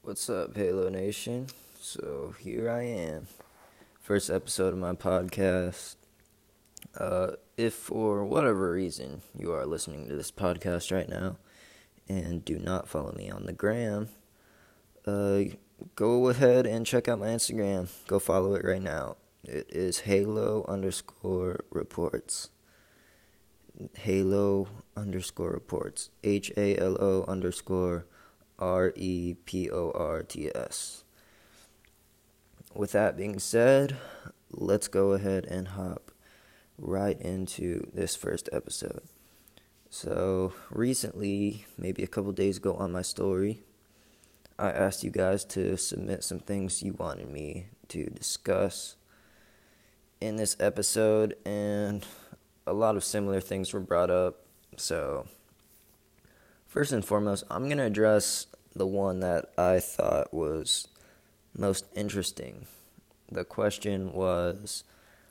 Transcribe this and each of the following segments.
What's up, Halo Nation? So here I am, first episode of my podcast. If for whatever reason you are listening to this podcast right now and do not follow me on the gram, go ahead and check out my Instagram. Go follow it right now. It is Halo_reports. Halo_reports. HALO_REPORTS. With that being said, let's go ahead and hop right into this first episode. So, recently, maybe a couple days ago on my story, I asked you guys to submit some things you wanted me to discuss in this episode, and a lot of similar things were brought up. So, first and foremost, I'm going to address the one that I thought was most interesting. The question was,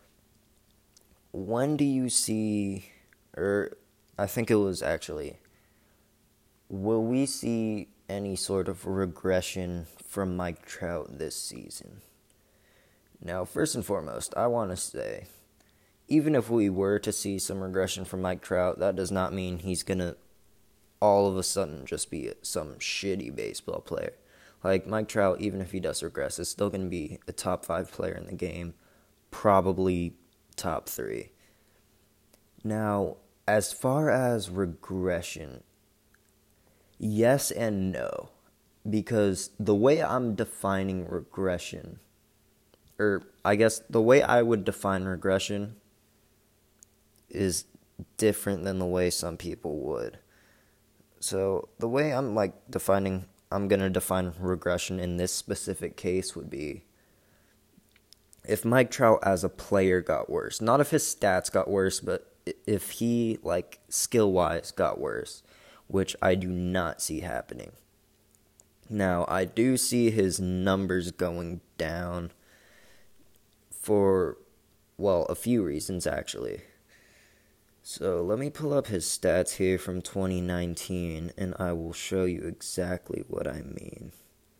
when do you see, or I think it was actually, will we see any sort of regression from Mike Trout this season? Now, first and foremost, I want to say, even if we were to see some regression from Mike Trout, that does not mean he's going to all of a sudden just be some shitty baseball player. Like, Mike Trout, even if he does regress, is still going to be a top 5 player in the game, probably top 3. Now, as far as regression, yes and no, because the way I'm defining regression, or I guess the way I would define regression is different than the way some people would. So the way I'm going to define regression in this specific case would be if Mike Trout as a player got worse. Not if his stats got worse, but if he, skill-wise got worse, which I do not see happening. Now, I do see his numbers going down for, a few reasons, actually. So let me pull up his stats here from 2019, and I will show you exactly what I mean.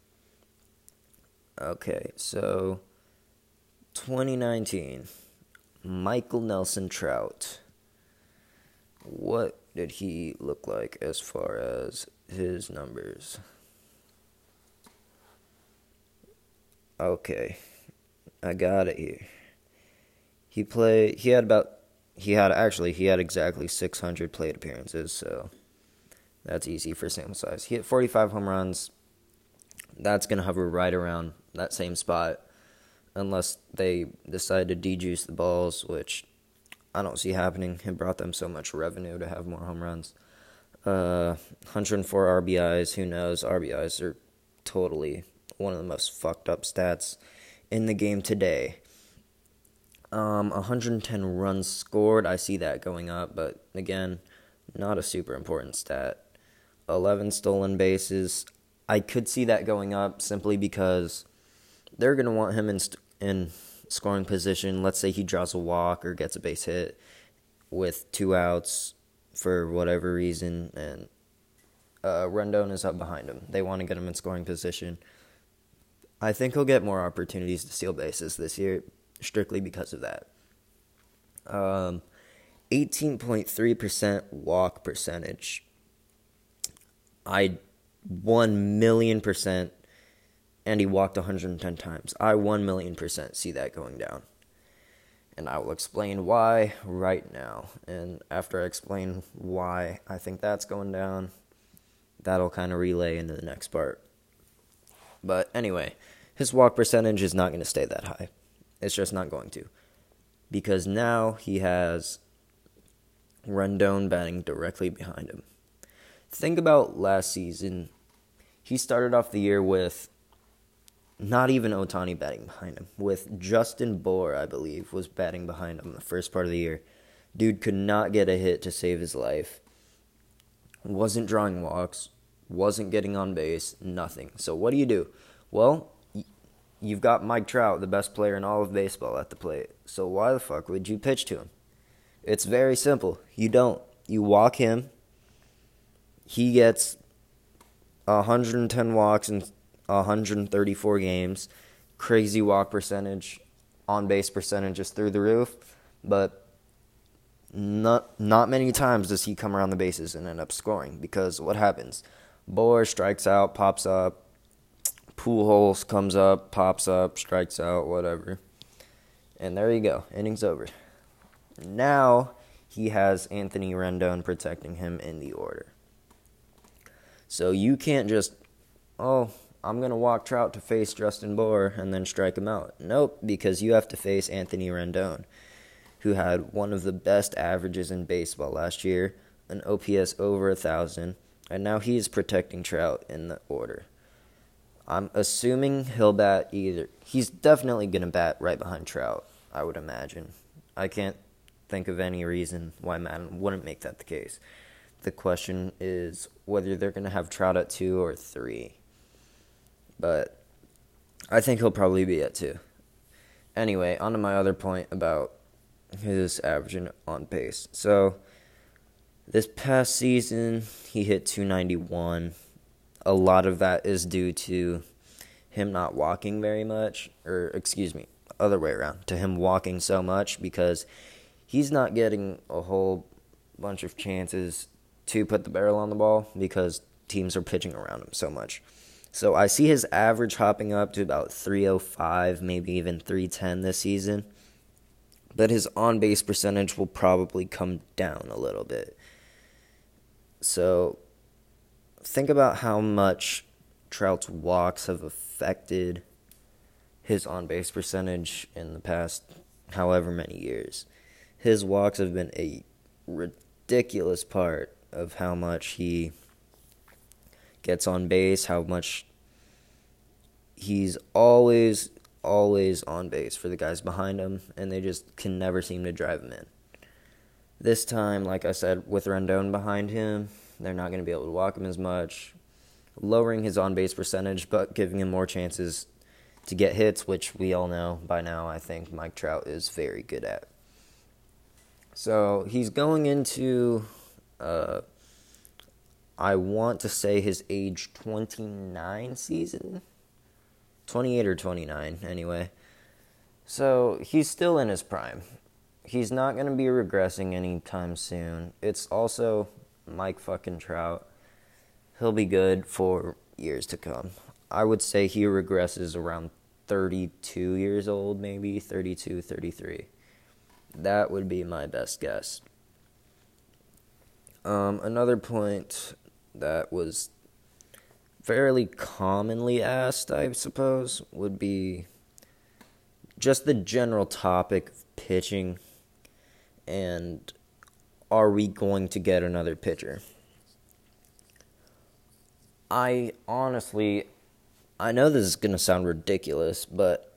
Okay, so 2019, Michael Nelson Trout. What did he look like as far as his numbers? Okay, I got it here. He had exactly 600 plate appearances, so that's easy for sample size. He hit 45 home runs. That's going to hover right around that same spot unless they decide to dejuice the balls, which I don't see happening. It brought them so much revenue to have more home runs. 104 RBIs, who knows? RBIs are totally one of the most fucked up stats in the game today. 110 runs scored, I see that going up, but again, not a super important stat. 11 stolen bases, I could see that going up simply because they're going to want him in scoring position. Let's say he draws a walk or gets a base hit with 2 outs for whatever reason, and Rendon is up behind him. They want to get him in scoring position. I think he'll get more opportunities to steal bases this year, strictly because of that. 18.3% walk percentage. I 1,000,000%, and he walked 110 times. I 1,000,000% see that going down. And I will explain why right now. And after I explain why I think that's going down, that'll kind of relay into the next part. But anyway, his walk percentage is not going to stay that high. It's just not going to. Because now he has Rendon batting directly behind him. Think about last season. He started off the year with not even Ohtani batting behind him. With Justin Bour, I believe, was batting behind him the first part of the year. Dude could not get a hit to save his life. Wasn't drawing walks. Wasn't getting on base. Nothing. So what do? Well, you've got Mike Trout, the best player in all of baseball, at the plate. So why the fuck would you pitch to him? It's very simple. You don't. You walk him. He gets 110 walks and 134 games, crazy walk percentage, on-base percentage is through the roof, but not many times does he come around the bases and end up scoring, because what happens? Bohr strikes out, pops up, Pujols comes up, pops up, strikes out, whatever. And there you go, innings over. Now he has Anthony Rendon protecting him in the order. So you can't just, I'm going to walk Trout to face Justin Bohr and then strike him out. Nope, because you have to face Anthony Rendon, who had one of the best averages in baseball last year, an OPS over 1,000, and now he is protecting Trout in the order. I'm assuming he'll bat either. He's definitely going to bat right behind Trout, I would imagine. I can't think of any reason why Madden wouldn't make that the case. The question is whether they're going to have Trout at 2 or 3. But I think he'll probably be at 2. Anyway, on to my other point about his averaging on pace. So, this past season, he hit 291. A lot of that is due to him not walking very much, other way around, to him walking so much, because he's not getting a whole bunch of chances to put the barrel on the ball because teams are pitching around him so much. So I see his average hopping up to about 305, maybe even 310 this season. But his on-base percentage will probably come down a little bit. So think about how much Trout's walks have affected his on-base percentage in the past however many years. His walks have been a ridiculous part of how much he gets on base, how much he's always on base for the guys behind him, and they just can never seem to drive him in. This time, like I said, with Rendon behind him, they're not going to be able to walk him as much, lowering his on-base percentage, but giving him more chances to get hits, which we all know by now I think Mike Trout is very good at. So he's going into, I want to say his age 29 season? 28 or 29, anyway. So he's still in his prime. He's not going to be regressing anytime soon. It's also Mike fucking Trout. He'll be good for years to come. I would say he regresses around 32 years old, maybe 32, 33. That would be my best guess. Another point that was fairly commonly asked, I suppose, would be just the general topic of pitching and are we going to get another pitcher? I know this is going to sound ridiculous, but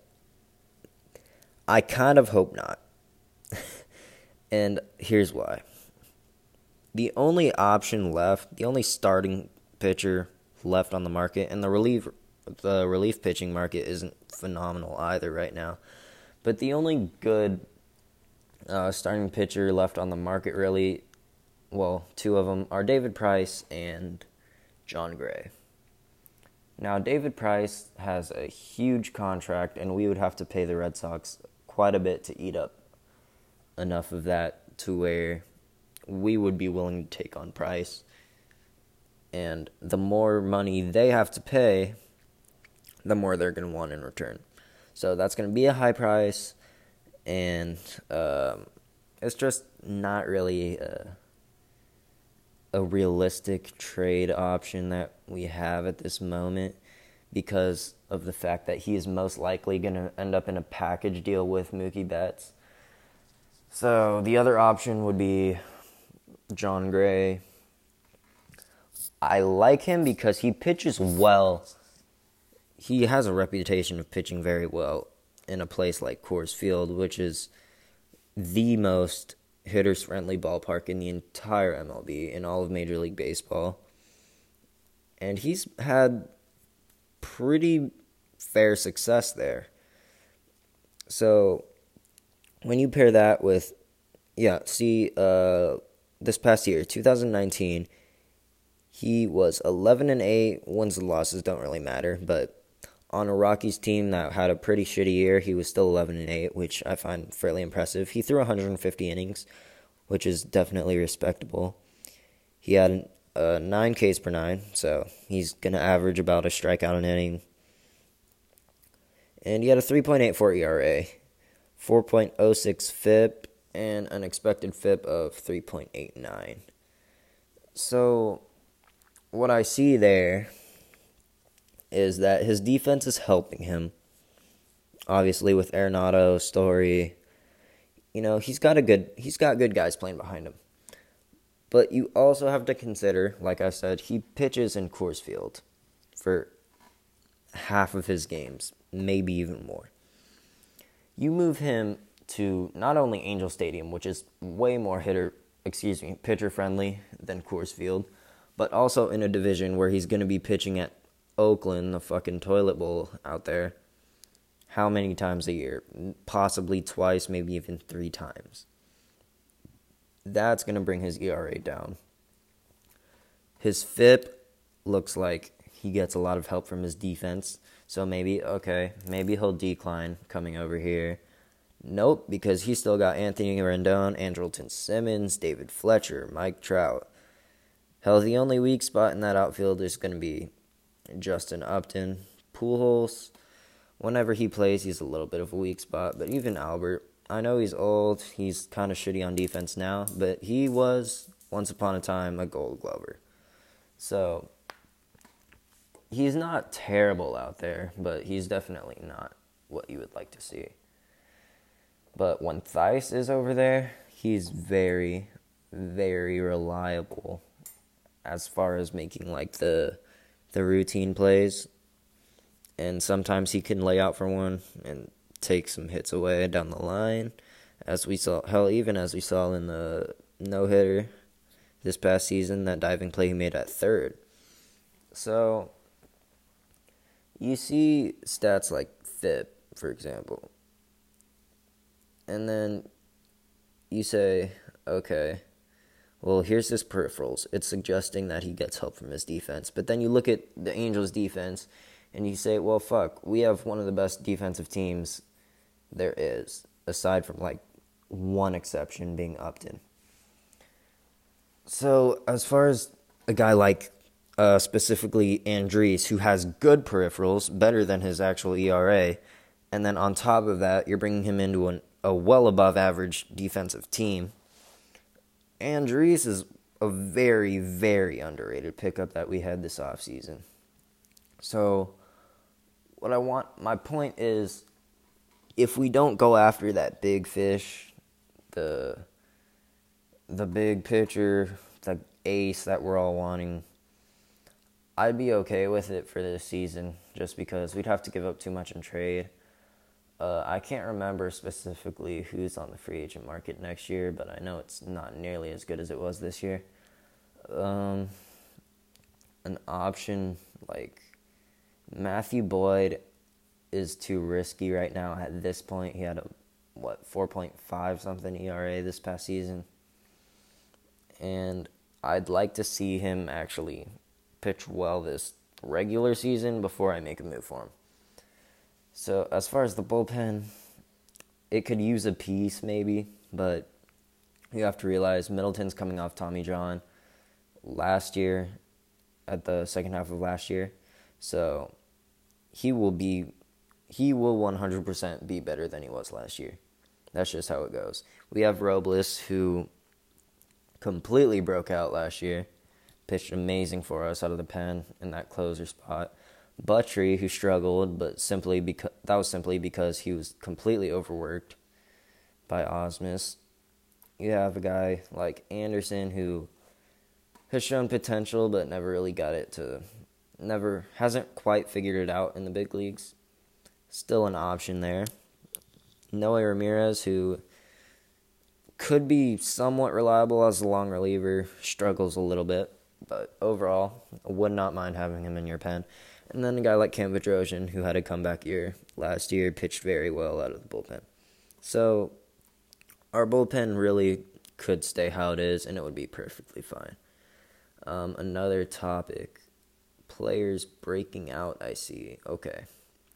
I kind of hope not. And here's why. The only option left, the only starting pitcher left on the market, and the relief pitching market isn't phenomenal either right now, but the only good starting pitcher left on the market, really, well, two of them are David Price and Jon Gray. Now, David Price has a huge contract, and we would have to pay the Red Sox quite a bit to eat up enough of that to where we would be willing to take on Price. And the more money they have to pay, the more they're going to want in return. So that's going to be a high price, and it's just not really a realistic trade option that we have at this moment because of the fact that he is most likely going to end up in a package deal with Mookie Betts. So the other option would be Jon Gray. I like him because he pitches well. He has a reputation of pitching very well in a place like Coors Field, which is the most hitters-friendly ballpark in the entire MLB, in all of Major League Baseball. And he's had pretty fair success there. So when you pair that with, this past year, 2019, he was 11-8. Wins and losses don't really matter, but on a Rockies team that had a pretty shitty year, he was still 11-8, which I find fairly impressive. He threw 150 innings, which is definitely respectable. He had 9 Ks per 9, so he's going to average about a strikeout an inning. And he had a 3.84 ERA, 4.06 FIP, and an expected FIP of 3.89. So, what I see there is that his defense is helping him. Obviously, with Arenado, Story, he's got good guys playing behind him. But you also have to consider, like I said, he pitches in Coors Field for half of his games, maybe even more. You move him to not only Angel Stadium, which is way more pitcher friendly than Coors Field, but also in a division where he's going to be pitching at Oakland, the fucking toilet bowl out there. How many times a year? Possibly twice, maybe even 3 times. That's going to bring his ERA down. His FIP looks like he gets a lot of help from his defense. So maybe he'll decline coming over here. Nope, because he's still got Anthony Rendon, Andrelton Simmons, David Fletcher, Mike Trout. Hell, the only weak spot in that outfield is going to be Justin Upton. Pujols, whenever he plays, he's a little bit of a weak spot. But even Albert, I know he's old. He's kind of shitty on defense now. But he was, once upon a time, a Gold Glover. So, he's not terrible out there, but he's definitely not what you would like to see. But when Theis is over there, he's very, very reliable as far as making like the routine plays. And sometimes he can lay out for one and take some hits away down the line. As we saw in the no-hitter this past season, that diving play he made at third. So, you see stats like FIP, for example. And then you say, okay, well, here's his peripherals. It's suggesting that he gets help from his defense. But then you look at the Angels' defense, and you say, well, fuck, we have one of the best defensive teams there is, aside from, like, one exception being Upton. So, as far as a guy like specifically Andriese, who has good peripherals, better than his actual ERA, and then on top of that, you're bringing him into a well above average defensive team. Andriese is a very, very underrated pickup that we had this offseason. So, my point is, if we don't go after that big fish, the big pitcher, the ace that we're all wanting, I'd be okay with it for this season, just because we'd have to give up too much in trade. I can't remember specifically who's on the free agent market next year, but I know it's not nearly as good as it was this year. An option like Matthew Boyd is too risky right now. At this point, he had a 4.5 something ERA this past season, and I'd like to see him actually pitch well this regular season before I make a move for him. So, as far as the bullpen, it could use a piece maybe, but you have to realize Middleton's coming off Tommy John last year, at the second half of last year. So, he will 100% be better than he was last year. That's just how it goes. We have Robles, who completely broke out last year, pitched amazing for us out of the pen in that closer spot. Buttrey, who struggled, but that was simply because he was completely overworked by Osmus. You have a guy like Anderson, who has shown potential, but hasn't quite figured it out in the big leagues. Still an option there. Noe Ramirez, who could be somewhat reliable as a long reliever, struggles a little bit, but overall, I would not mind having him in your pen. And then a guy like Cam Bedrosian, who had a comeback year last year, pitched very well out of the bullpen. So, our bullpen really could stay how it is, and it would be perfectly fine. Another topic, players breaking out, I see. Okay.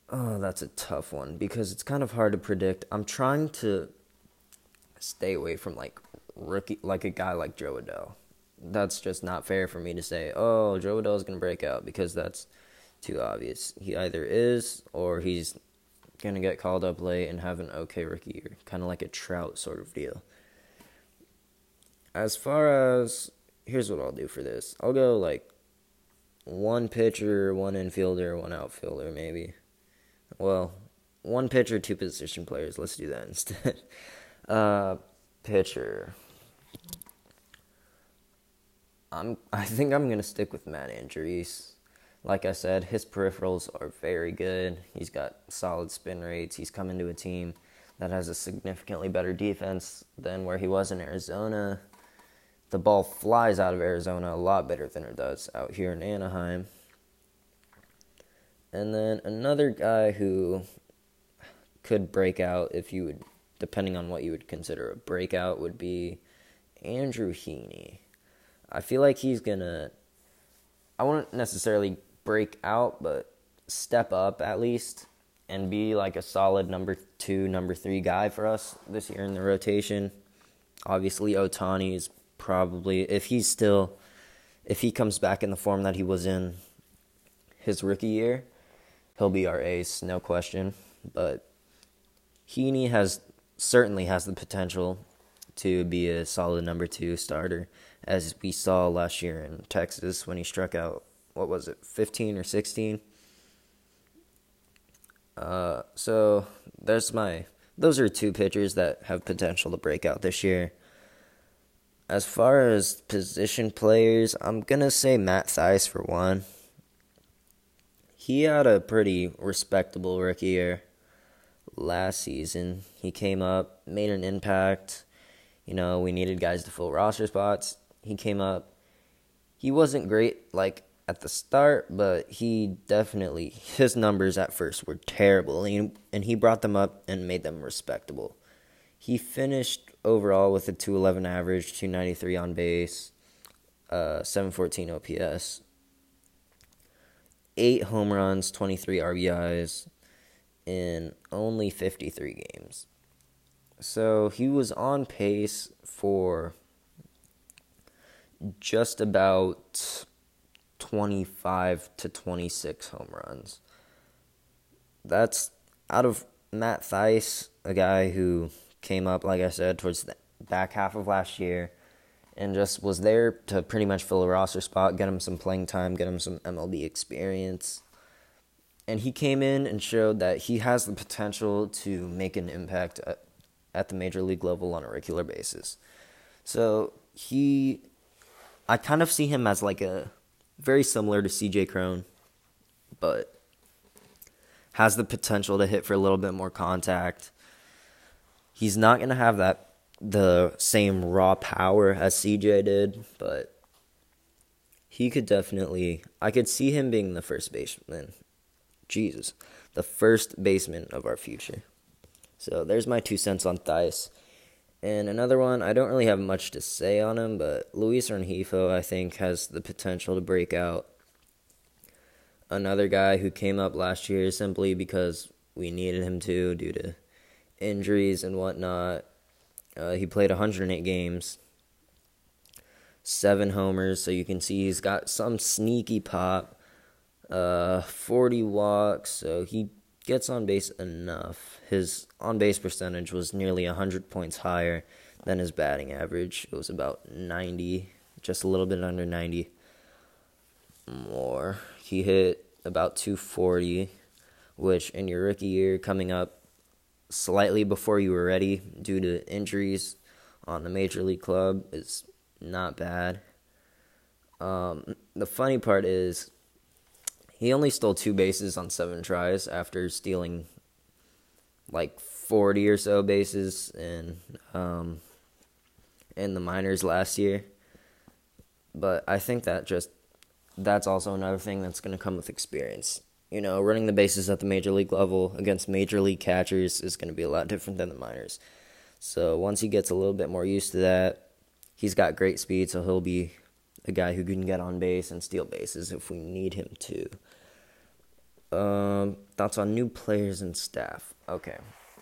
Oh, that's a tough one because it's kind of hard to predict. I'm trying to stay away from like rookie, like a guy like Joe Adele. That's just not fair for me to say, oh, Joe Adele's going to break out because that's too obvious. He either is or he's going to get called up late and have an okay rookie year, kind of like a Trout sort of deal. As far as, here's what I'll do for this. I'll go like one pitcher, one infielder, one outfielder maybe. Well, one pitcher, two position players. Let's do that instead. Pitcher. I think I'm gonna stick with Matt Andriese. Like I said, his peripherals are very good. He's got solid spin rates. He's coming to a team that has a significantly better defense than where he was in Arizona. The ball flies out of Arizona a lot better than it does out here in Anaheim. And then another guy who could break out, if you would, depending on what you would consider a breakout, would be Andrew Heaney. I feel like he's gonna, I wouldn't necessarily break out, but step up at least and be like a solid number 2, number 3 guy for us this year in the rotation. Obviously, Ohtani is probably, if he comes back in the form that he was in his rookie year, he'll be our ace, no question. But Heaney certainly has the potential to be a solid number 2 starter, as we saw last year in Texas when he struck out, 15 or 16? So those are 2 pitchers that have potential to break out this year. As far as position players, I'm going to say Matt Thaiss for one. He had a pretty respectable rookie year last season. He came up, made an impact. We needed guys to fill roster spots. He came up. He wasn't great, like, at the start, but his numbers at first were terrible, and he brought them up and made them respectable. He finished overall with a 211 average, 293 on base, 714 OPS, 8 home runs, 23 RBIs in only 53 games. So he was on pace for just about 25 to 26 home runs. That's out of Matt Thaiss, a guy who came up, like I said, towards the back half of last year and just was there to pretty much fill a roster spot, get him some playing time, get him some MLB experience. And he came in and showed that he has the potential to make an impact at the major league level on a regular basis. So I kind of see him as like a very similar to CJ Cron, but has the potential to hit for a little bit more contact. He's not going to have the same raw power as CJ did, but he could I could see him being the first baseman of our future. So there's my 2 cents on Thaiss. And another one, I don't really have much to say on him, but Luis Rengifo, I think, has the potential to break out. Another guy who came up last year simply because we needed him to due to injuries and whatnot. He played 108 games, 7 homers, so you can see he's got some sneaky pop. 40 walks, so he gets on base enough. His on-base percentage was nearly 100 points higher than his batting average. It was about 90, just a little bit under 90 more. He hit about 240, which in your rookie year, coming up slightly before you were ready due to injuries on the major league club, is not bad. The funny part is he only stole 2 bases on 7 tries after stealing like 40 or so bases in the minors last year. But I think that's also another thing that's going to come with experience. Running the bases at the major league level against major league catchers is going to be a lot different than the minors. So once he gets a little bit more used to that, he's got great speed, so he'll be a guy who can get on base and steal bases if we need him to. Thoughts on new players and staff. Okay.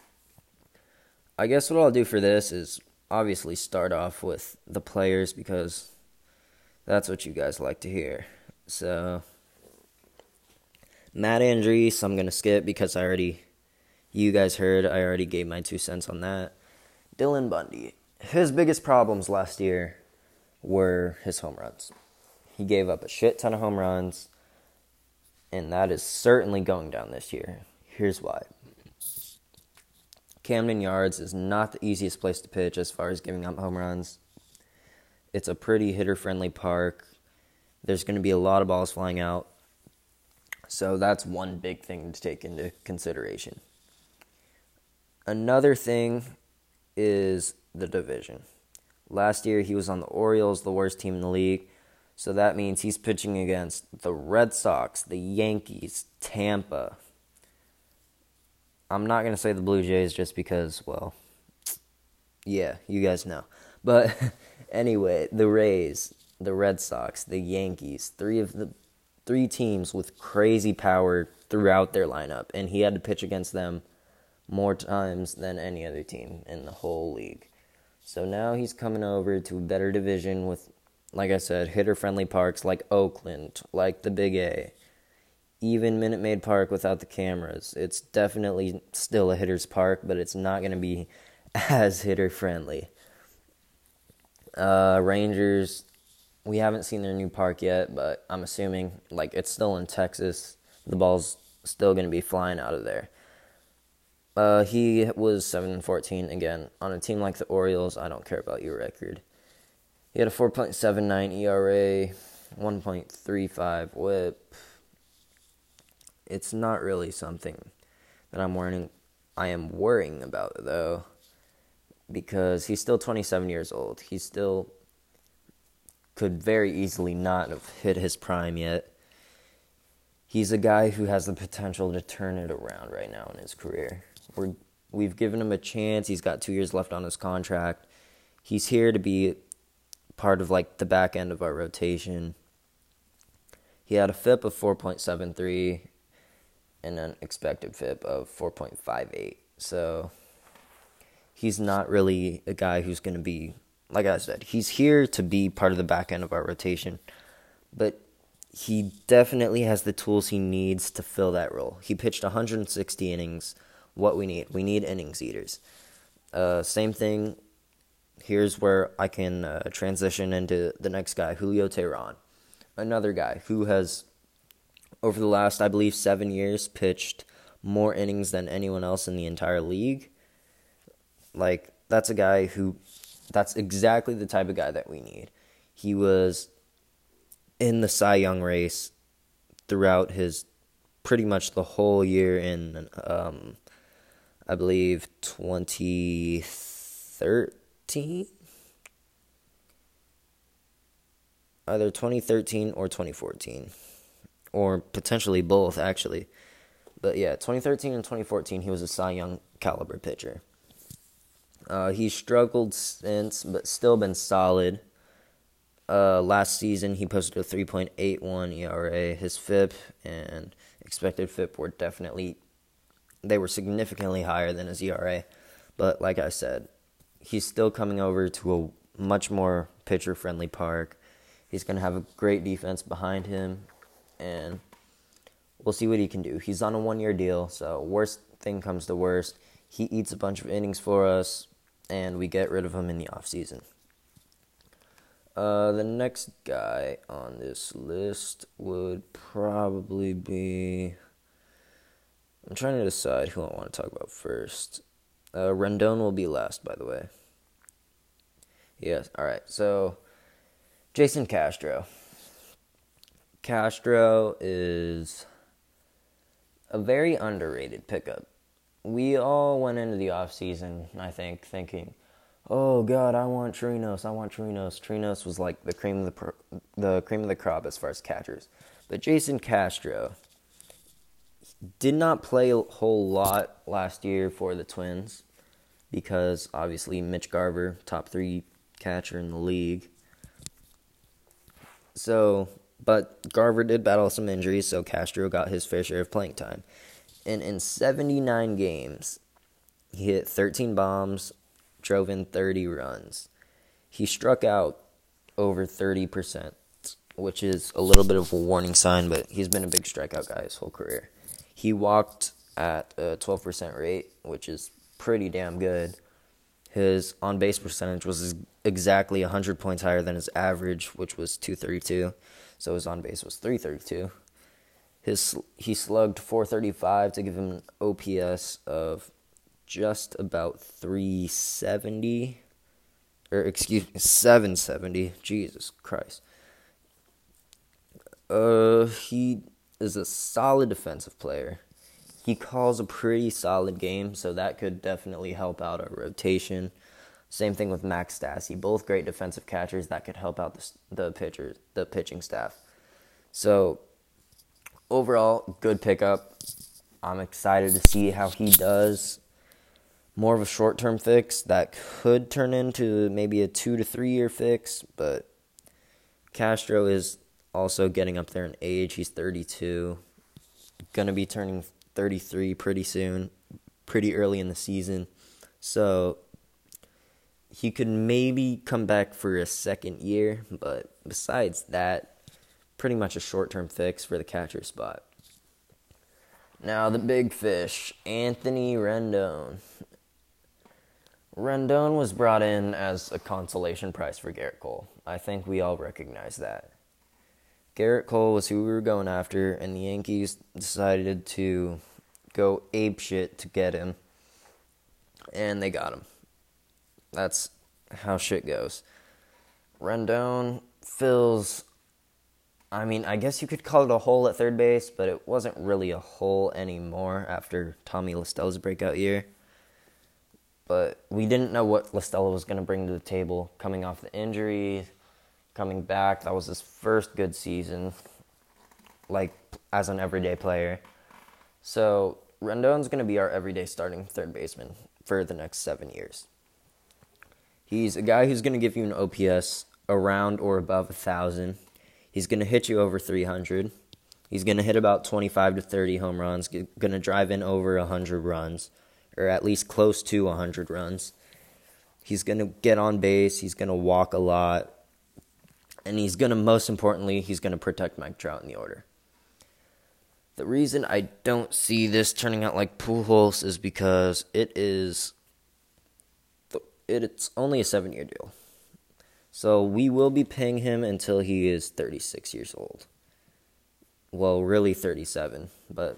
I guess what I'll do for this is obviously start off with the players because that's what you guys like to hear. So, Matt Andrees, I'm going to skip because you guys heard, I already gave my 2 cents on that. Dylan Bundy. His biggest problems last year were his home runs. He gave up a shit ton of home runs, and that is certainly going down this year. Here's why. Camden Yards is not the easiest place to pitch as far as giving up home runs. It's a pretty hitter-friendly park. There's going to be a lot of balls flying out. So that's one big thing to take into consideration. Another thing is the division. Last year he was on the Orioles, the worst team in the league. So that means he's pitching against the Red Sox, the Yankees, Tampa. I'm not going to say the Blue Jays just because, well, yeah, you guys know. But anyway, the Rays, the Red Sox, the Yankees, three teams with crazy power throughout their lineup. And he had to pitch against them more times than any other team in the whole league. So now he's coming over to a better division with, like I said, hitter-friendly parks like Oakland, like the Big A. Even Minute Maid Park without the cameras. It's definitely still a hitter's park, but it's not going to be as hitter-friendly. Rangers, we haven't seen their new park yet, but I'm assuming, it's still in Texas. The ball's still going to be flying out of there. He was 7-14, again, on a team like the Orioles. I don't care about your record. He had a 4.79 ERA, 1.35 whip. It's not really something that I am worrying about, though, because he's still 27 years old. He still could very easily not have hit his prime yet. He's a guy who has the potential to turn it around right now in his career. We've given him a chance. He's got 2 years left on his contract. He's here to be part of, the back end of our rotation. He had a FIP of 4.73 and an expected FIP of 4.58. So he's not really a guy who's going to be, like I said, he's here to be part of the back end of our rotation. But he definitely has the tools he needs to fill that role. He pitched 160 innings. What we need innings eaters. Same thing. Here's where I can transition into the next guy, Julio Teheran. Another guy who has, over the last, I believe, 7 years, pitched more innings than anyone else in the entire league. That's a guy that's exactly the type of guy that we need. He was in the Cy Young race throughout his pretty much the whole year in, I believe, 2013? Either 2013 or 2014. Or potentially both, actually. But yeah, 2013 and 2014, he was a Cy Young caliber pitcher. He's struggled since, but still been solid. Last season, he posted a 3.81 ERA. His FIP and expected FIP were significantly higher than his ERA. But like I said, he's still coming over to a much more pitcher-friendly park. He's going to have a great defense behind him, and we'll see what he can do. He's on a 1-year deal, so worst thing comes to worst. He eats a bunch of innings for us, and we get rid of him in the offseason. The next guy on this list would probably be... I'm trying to decide who I want to talk about first. Rendon will be last, by the way. Yes, alright, so Jason Castro. Castro is a very underrated pickup. We all went into the offseason, I think, thinking, oh God, I want Trinos. Trinos was like the cream of the crop as far as catchers. But Jason Castro did not play a whole lot last year for the Twins because obviously Mitch Garver, top 3 catcher in the league. So But Garver did battle some injuries, so Castro got his fair share of playing time. And in 79 games, he hit 13 bombs, drove in 30 runs. He struck out over 30%, which is a little bit of a warning sign, but he's been a big strikeout guy his whole career. He walked at a 12% rate, which is pretty damn good. His on-base percentage was exactly 100 points higher than his average, which was 232. So his on-base was 332. He slugged 435 to give him an OPS of just about 370. Or, excuse me, 770. Jesus Christ. He is a solid defensive player. He calls a pretty solid game, so that could definitely help out our rotation. Same thing with Max Stassi. Both great defensive catchers that could help out the pitching staff. So, overall, good pickup. I'm excited to see how he does. More of a short-term fix that could turn into maybe a 2 to 3 year fix, but Castro is also getting up there in age. He's 32, going to be turning 33 pretty soon, pretty early in the season. So he could maybe come back for a second year, but besides that, pretty much a short-term fix for the catcher spot. Now the big fish, Anthony Rendon. Rendon was brought in as a consolation prize for Garrett Cole. I think we all recognize that. Garrett Cole was who we were going after, and the Yankees decided to go apeshit to get him, and they got him. That's how shit goes. Rendon fills, I guess you could call it a hole at third base, but it wasn't really a hole anymore after Tommy La Stella's breakout year. But we didn't know what La Stella was going to bring to the table coming off the injury. Coming back, that was his first good season, as an everyday player. So, Rendon's going to be our everyday starting third baseman for the next 7 years. He's a guy who's going to give you an OPS around or above 1,000. He's going to hit you over 300. He's going to hit about 25 to 30 home runs, going to drive in over 100 runs, or at least close to 100 runs. He's going to get on base. He's going to walk a lot. And most importantly, he's going to protect Mike Trout in the order. The reason I don't see this turning out like Pujols is because it's only a 7-year deal. So we will be paying him until he is 36 years old. Well, really 37, but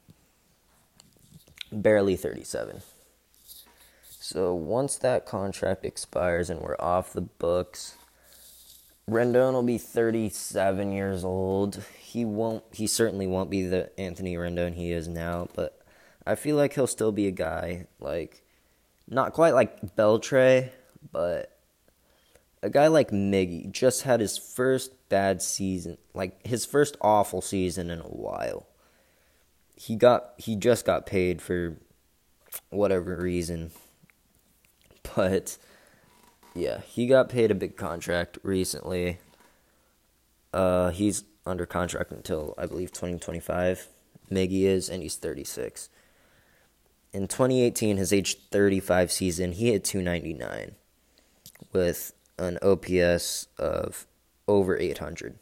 barely 37. So once that contract expires and we're off the books, Rendon will be 37 years old. He certainly won't be the Anthony Rendon he is now, but I feel like he'll still be a guy, not quite like Beltre, but a guy like Miggy. Just had his first bad season, his first awful season in a while. He just got paid for whatever reason, but yeah, he got paid a big contract recently. He's under contract until, I believe, 2025. Miggy is, and he's 36. In 2018, his age 35 season, he hit 299 with an OPS of over 800.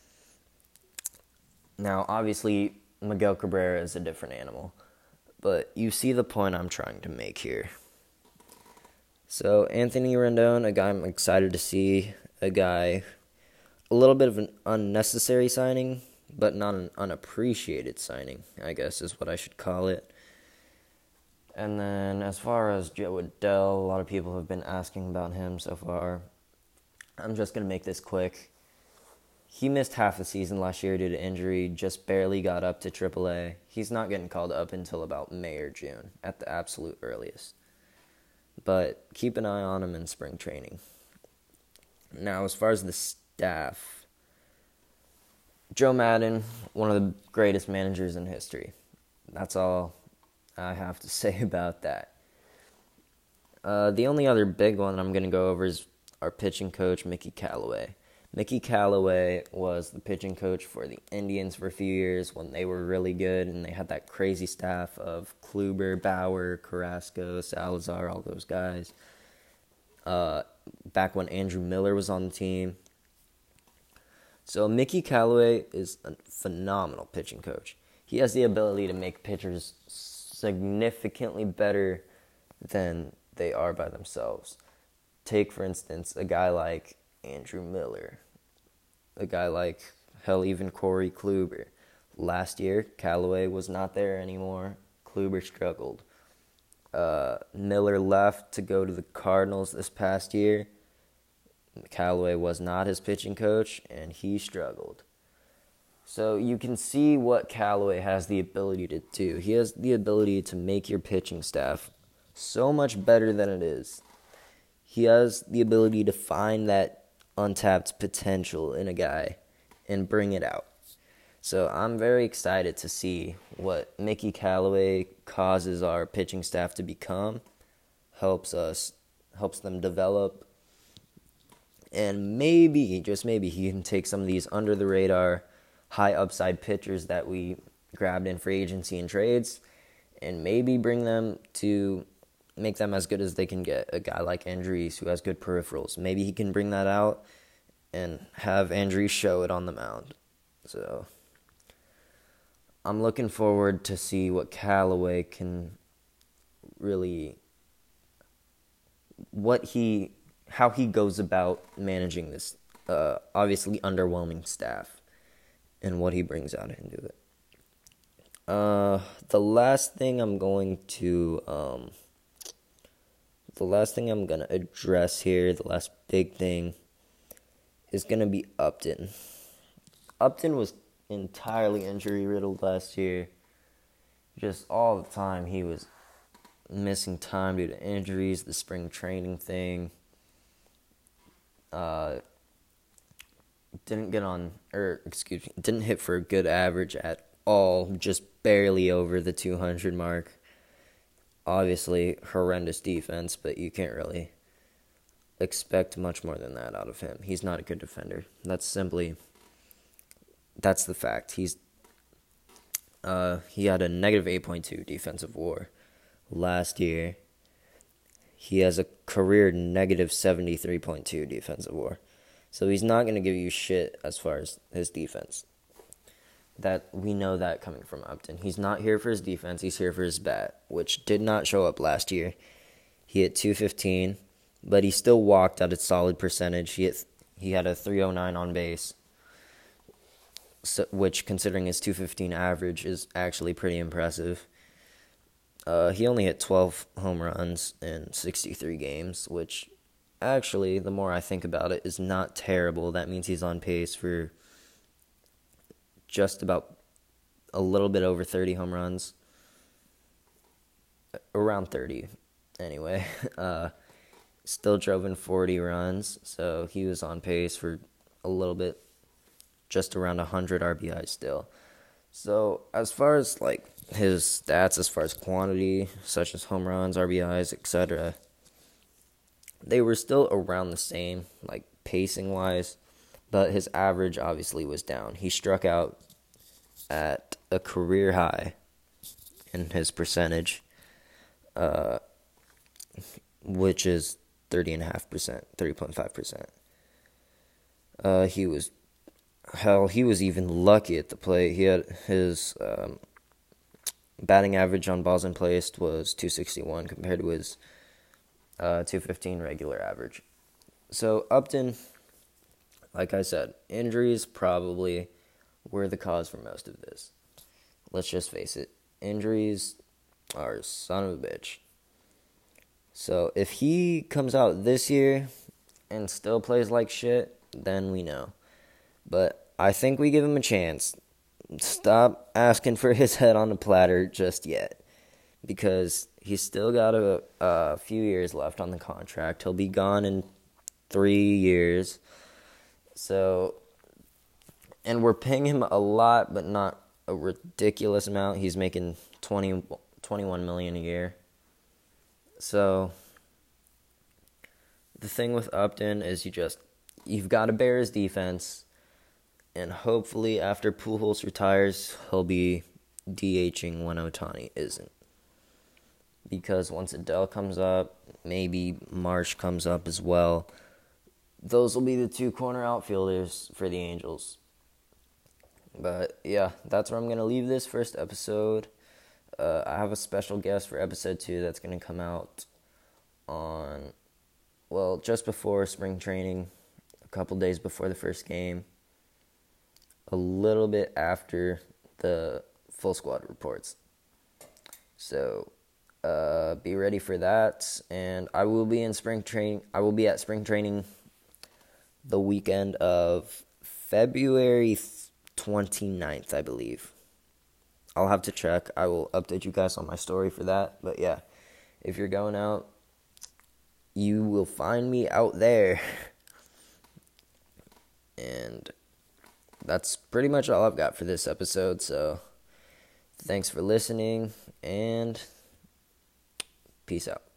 Now, obviously, Miguel Cabrera is a different animal, but you see the point I'm trying to make here. So, Anthony Rendon, a guy I'm excited to see, a little bit of an unnecessary signing, but not an unappreciated signing, I guess is what I should call it. And then, as far as Joe Adell, a lot of people have been asking about him so far. I'm just going to make this quick. He missed half the season last year due to injury, just barely got up to AAA. He's not getting called up until about May or June, at the absolute earliest. But keep an eye on him in spring training. Now, as far as the staff, Joe Maddon, one of the greatest managers in history. That's all I have to say about that. The only other big one I'm going to go over is our pitching coach, Mickey Callaway. Mickey Callaway was the pitching coach for the Indians for a few years when they were really good, and they had that crazy staff of Kluber, Bauer, Carrasco, Salazar, all those guys. Back when Andrew Miller was on the team. So Mickey Callaway is a phenomenal pitching coach. He has the ability to make pitchers significantly better than they are by themselves. Take, for instance, a guy like Andrew Miller, a guy like, hell, even Corey Kluber. Last year, Callaway was not there anymore. Kluber struggled. Miller left to go to the Cardinals this past year. Callaway was not his pitching coach, and he struggled. So you can see what Callaway has the ability to do. He has the ability to make your pitching staff so much better than it is. He has the ability to find that untapped potential in a guy and bring it out. So I'm very excited to see what Mickey Callaway causes our pitching staff to become, helps them develop, and maybe, just maybe, he can take some of these under-the-radar, high-upside pitchers that we grabbed in free agency and trades and maybe bring them to make them as good as they can get. A guy like Andriese who has good peripherals. Maybe he can bring that out and have Andriese show it on the mound. So I'm looking forward to see what Callaway can really, how he goes about managing this obviously underwhelming staff and what he brings out into it. The last thing I'm going to address here, the last big thing, is going to be Upton. Upton was entirely injury-riddled last year. Just all the time he was missing time due to injuries, the spring training thing. Didn't hit for a good average at all, just barely over the 200 mark. Obviously, horrendous defense, but you can't really expect much more than that out of him. He's not a good defender. That's the fact. He had a negative 8.2 defensive WAR last year. He has a career negative 73.2 defensive WAR. So he's not going to give you shit as far as his defense. That we know that coming from Upton. He's not here for his defense, he's here for his bat, which did not show up last year. He hit .215, but he still walked at a solid percentage. He had a .309 on base, which, considering his .215 average, is actually pretty impressive. He only hit 12 home runs in 63 games, which actually, the more I think about it, is not terrible. That means he's on pace for just about a little bit over 30 home runs. Around 30, anyway. Still drove in 40 runs, so he was on pace for a little bit, just around 100 RBIs still. So as far as his stats, as far as quantity, such as home runs, RBIs, etc., they were still around the same, pacing-wise, but his average obviously was down. He struck out at a career high in his percentage, which is 30.5%, 30.5%. He was even lucky at the plate. He had his batting average on balls in place was .261 compared to his .215 regular average. So Upton, like I said, injuries probably were the cause for most of this. Let's just face it. Injuries are a son of a bitch. So if he comes out this year and still plays like shit, then we know. But I think we give him a chance. Stop asking for his head on the platter just yet, because he's still got a few years left on the contract. He'll be gone in 3 years. So, and we're paying him a lot, but not a ridiculous amount. He's making $21 million a year. So, the thing with Upton is you've got a Bears defense, and hopefully after Pujols retires, he'll be DHing when Ohtani isn't. Because once Adele comes up, maybe Marsh comes up as well, those will be the two corner outfielders for the Angels. But yeah, that's where I'm going to leave this first episode. I have a special guest for episode 2 that's going to come out on, just before spring training, a couple days before the first game, a little bit after the full squad reports. So be ready for that, and I will be in spring training. I will be at spring training the weekend of February 29th, I believe. I'll have to check. I will update you guys on my story for that. But yeah, if you're going out, you will find me out there. And that's pretty much all I've got for this episode. So thanks for listening, and peace out.